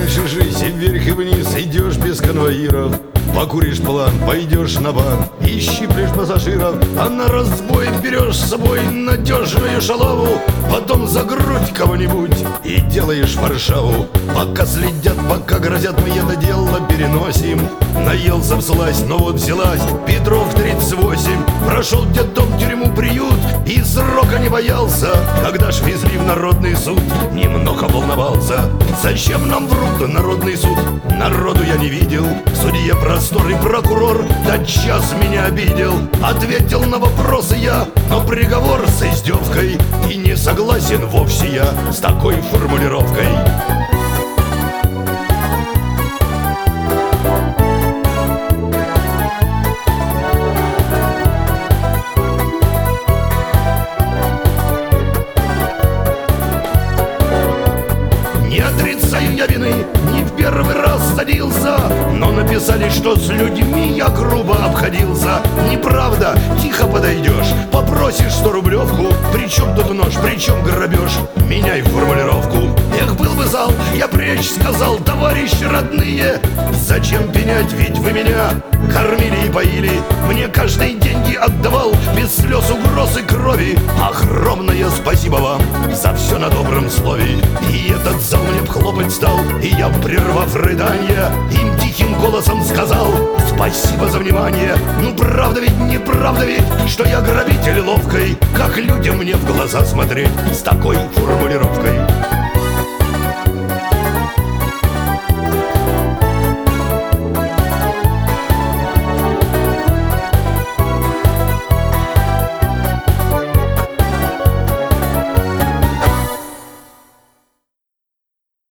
Дальше жизнь вверх и вниз идешь без конвоиров. Покуришь план, пойдешь на бан и щиплешь пассажиров. А на разбой берешь с собой надежную шалаву. Потом за грудь кого-нибудь и делаешь Варшаву. Пока следят, пока грозят, мы это дело переносим. Наелся вслазь, но вот взялась Петров 38. Прошел детдом, тюрьму, приют и срока не боялся. Когда ж везли в народный суд, немного волновался. Зачем нам врут народный суд? Народу я не видел. Судья простой прокурор тотчас меня обидел. Ответил на вопросы я, но приговор с издевкой. И не согласен вовсе я с такой формулировкой. Не отрицаю я вины, не в первый раз садился, но написали, что с людьми я грубо обходился. Неправда, тихо подойдешь, попросишь 100-рублевку. Причем тут нож, причем грабеж, меняй формулировку. Эх, был бы зал, я прежде сказал: товарищи родные, зачем пенять, ведь вы меня кормили и поили. Мне каждый деньги отдавал, без слез, угроз и крови. Огромное спасибо вам за все на добром слове. И этот зал мне хлопать стал, и я, прервав рыдания, им тихим голосом сказал: спасибо за внимание. Ну правда ведь, неправда ведь, что я грабитель ловкой? Как людям мне в глаза смотреть с такой формулировкой?